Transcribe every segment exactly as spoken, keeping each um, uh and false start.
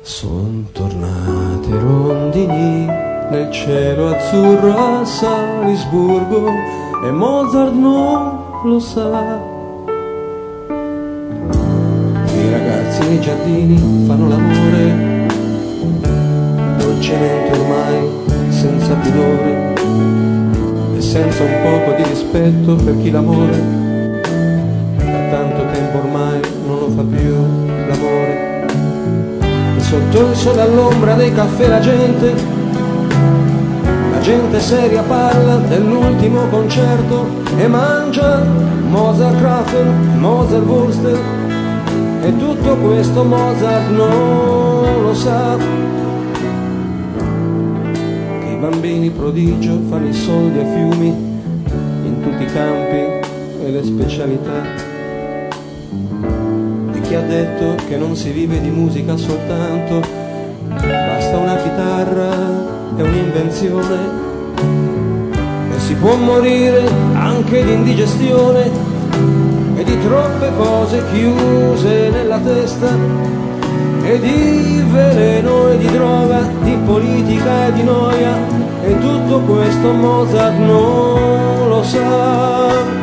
Son tornate rondini nel cielo azzurro a Salisburgo e Mozart non lo sa. I ragazzi nei giardini fanno l'amore dolcemente ormai, senza pudore e senza un poco di rispetto per chi l'amore da tanto tempo ormai non lo fa più l'amore. Sotto il sole all'ombra dei caffè la gente, la gente seria parla dell'ultimo concerto e mangia Mozart Krafen, Mozart Wurst, e tutto questo Mozart non lo sa. Che i bambini prodigio fanno i soldi a fiumi in tutti i campi e le specialità. Chi ha detto che non si vive di musica soltanto, basta una chitarra e un'invenzione e si può morire anche di indigestione e di troppe cose chiuse nella testa e di veleno e di droga, di politica e di noia, e tutto questo Mozart non lo sa.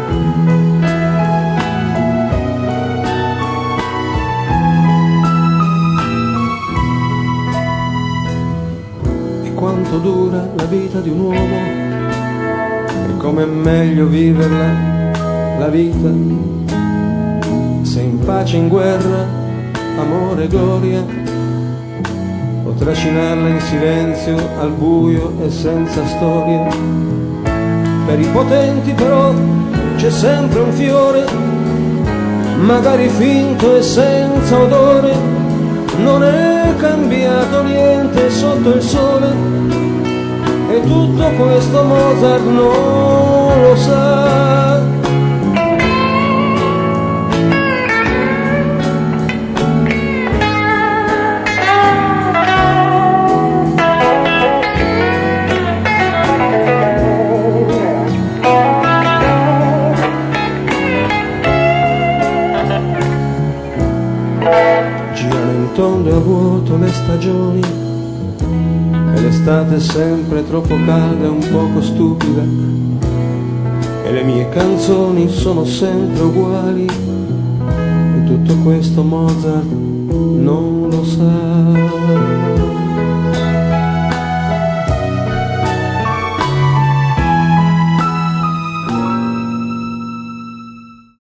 Quanto dura la vita di un uomo e com'è meglio viverla la vita, se in pace, in guerra, amore e gloria, o trascinarla in silenzio al buio e senza storia. Per i potenti però c'è sempre un fiore, magari finto e senza odore. Non è cambiato niente sotto il sole e tutto questo Mozart non lo sa. Girano in tondo e a vuoto le stagioni e l'estate è sempre troppo calda e un poco stupida e le mie canzoni sono sempre uguali e tutto questo Mozart non lo sa.